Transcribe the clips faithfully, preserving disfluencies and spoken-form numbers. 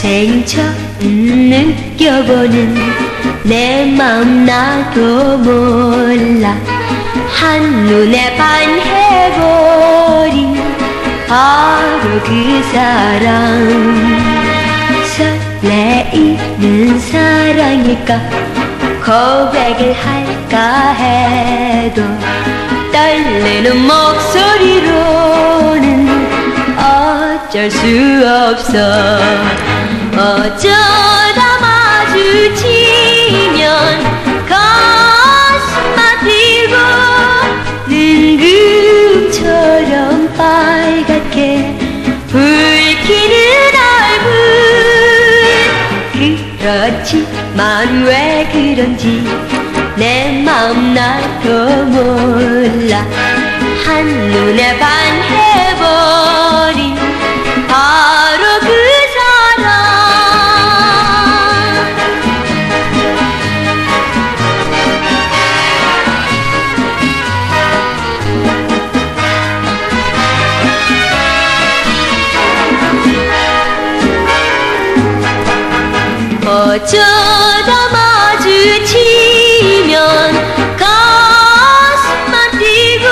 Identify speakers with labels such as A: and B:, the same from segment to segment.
A: 생인 처음 느껴보는 내 마음 나도 몰라. 한눈에 반해버린 바로 그 사람. 설레이는 사랑일까 고백을 할까 해도 떨리는 목소리로는 어쩔 수 없어. 어쩌다 마주치면 가슴만 뛰고 능금처럼 빨갛게 불키는 얼굴. 그렇지만 왜 그런지 내 마음 나도 몰라. 한눈에 반해버린 바로 그 사람. 어쩌다 마주치면 가슴만 뛰고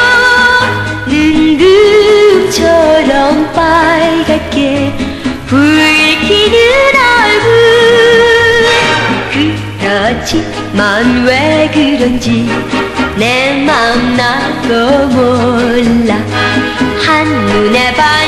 A: 능금처럼 빨갛게 불키는 얼굴. 그렇지만 왜 그런지 내 마음 나도 몰라. 한눈에 반